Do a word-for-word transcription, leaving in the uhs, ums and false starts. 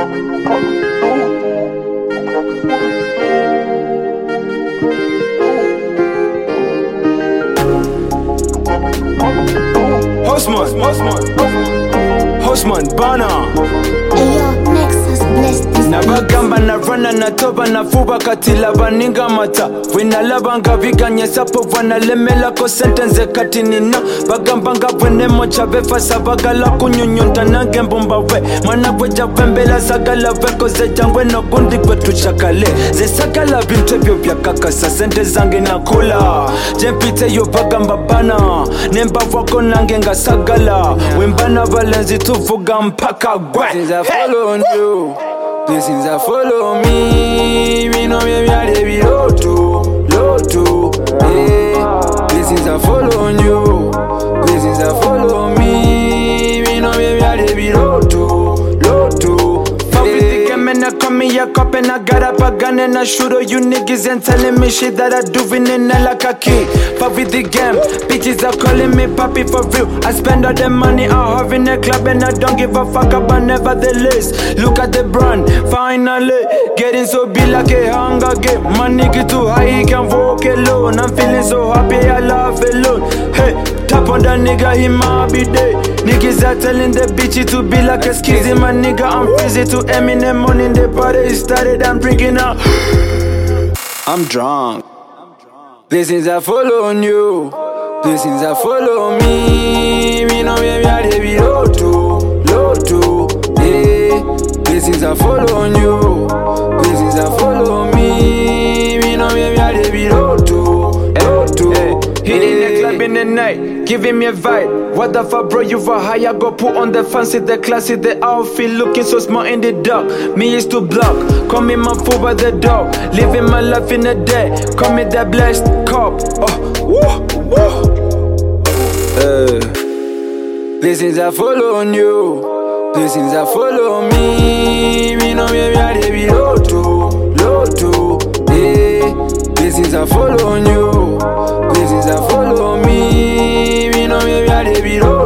Houseman, Houseman, Houseman, Bana. Ayo, Nexus bless this Nabagamba na rana na toba na fuba katila baninga mata Wina labanga viganye sapo wana lemela ko sentence katinina Bagamba nga wene mocha vefa sabagala kunyunyunta nange mbumba we Mana weja vembela sagala veko zejangwe no gundi kwetu chakale Ze sagala bintebyo bya kakasa sente zange na kula Jempite yo bagamba bana Nemba wako nange nga sagala Wimbana valenzi tuvuga mpaka gwe Blessings are following you. Blessings are follow me. We know me are the loto, loto. Yeah. Blessings are following you. Blessings are follow me. We know me are the loto, loto. And I come in your cup and I got up a gun and I shoot all you niggas and telling me shit that I do in it like a key. Fuck with the game, bitches are calling me papi for real. I spend all the money I have in the club and I don't give a fuck about nevertheless. Look at the brand, finally getting so big like a hunger game. My nigga too high, he can walk alone. I'm feeling so happy, I laugh alone. Hey, tap on that nigga, he might be dead. Niggas are telling the bitch to be like a skizzy. My nigga, I'm busy to Eminem money. The party started, I'm drinking up. I'm drunk. Blessings are following you. Blessings are follow me. We know me are the loto, loto. Yeah. Blessings are following you. Blessings are follow me. We know me are the loto, loto. Hit in the club in the night, giving me a vibe. What the fuck, bro? You for high? Go put on the fancy, the classy, the outfit, looking so smart in the dark. Me is to block, call me my fool by the dog. Living my life in the day, call me the blessed cop. Oh, woo, woo. Uh, blessings are following you. Blessings are follow me. We know me are the loto, loto. Yeah. Blessings are following you. Blessings are follow me. We know me are the